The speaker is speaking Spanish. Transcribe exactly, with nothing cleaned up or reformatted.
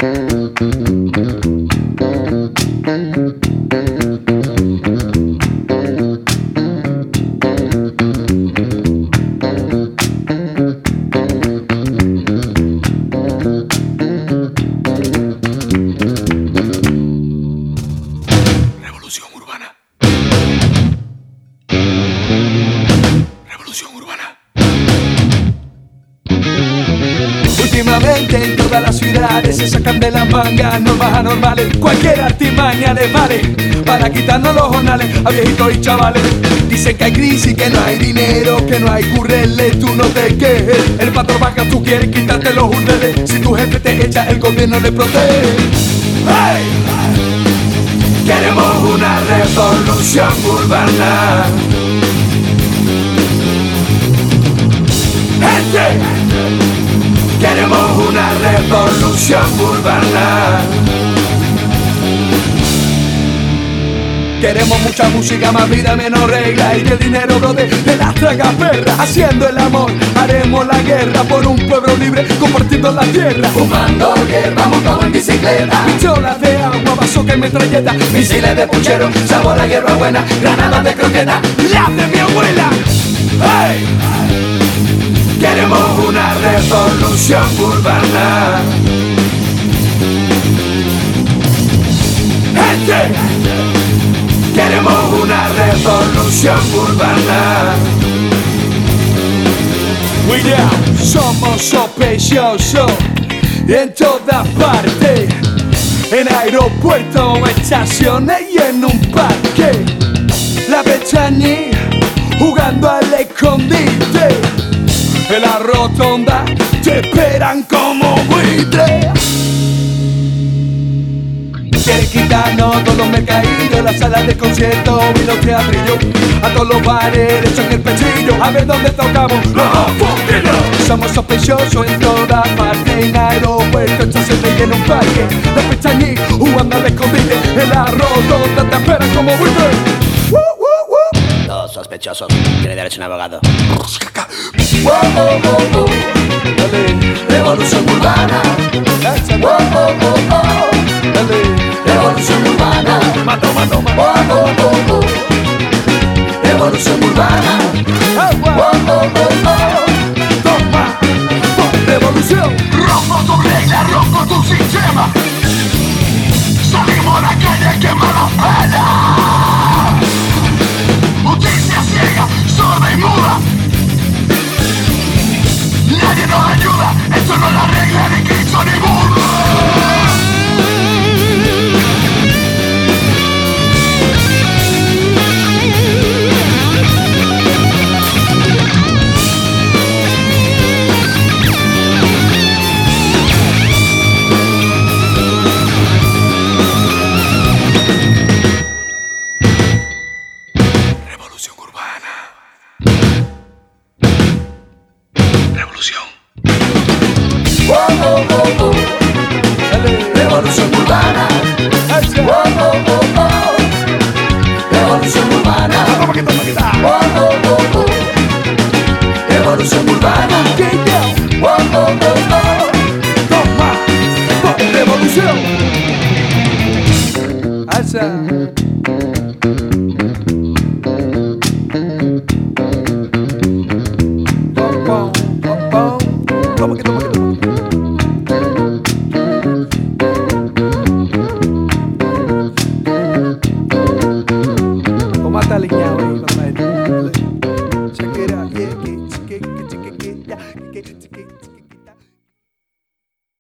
Últimamente en todas las ciudades se sacan de las mangas normas anormales. Cualquier artimaña les vale para quitarnos los jornales a viejitos y chavales. Dicen que hay crisis, que no hay dinero, que no hay currele, tú no te quejes. El patrón baja, tú quieres quitarte los urdeles. Si tu jefe te echa, el gobierno le protege. ¡Hey! Queremos una revolución urbana. ¡Gente! Queremos una revolución urbana. Queremos mucha música, más vida, menos regla. Y que el dinero brote de las tragas perras. Haciendo el amor, haremos la guerra por un pueblo libre, compartiendo la tierra. Fumando hierba, montado en bicicleta. Pistolas de agua, bazooka y metralleta. Misiles de puchero, sabor a hierba buena. Granadas de croqueta, las de mi abuela. ¡Hey! Queremos una revolución urbana. Gente, queremos una revolución urbana. William, somos sospechosos en todas partes, en aeropuertos, estaciones y en un parque. La Bechani jugando al escondite. En la rotonda te esperan como buitre. Quieren quitarnos todos los mercadillos, las salas de concierto y los teatrillos. A todos los bares le echan el pechillo. A ver dónde tocamos los foquinos. Somos sospechosos en todas partes, en aeropuertos, estaciones y en un parque. Los pestañí jugando al escondite. En la rotonda te esperan como buitre. Los sospechosos tienen derecho a un abogado. Wow, wow, wow, wow. Revolución urbana. Wow, wow, wow, wow. Revolución urbana. Mato, mato, mato. Wow, wow, wow, wow. Revolución urbana. Wow, wow, wow, wow. Toma, revolución. Rompo tu regla, rompo tu sistema. Salimos a la calle a quemar la pena. Justicia ciega, sorda y muda. Nadie nos ayuda, esto no es la regla de Cristo ni Buda. Revolución urbana. Revolución. Wow, wow, wow, wow. Revolución urbana. Wow, wow, wow, wow. Revolución urbana. Wow, wow, wow, wow. Revolución urbana. Wow, wow, wow, wow. Toma, toma, revolución. Alza. Toma que toma que toma. Toma esta línea, güey, con la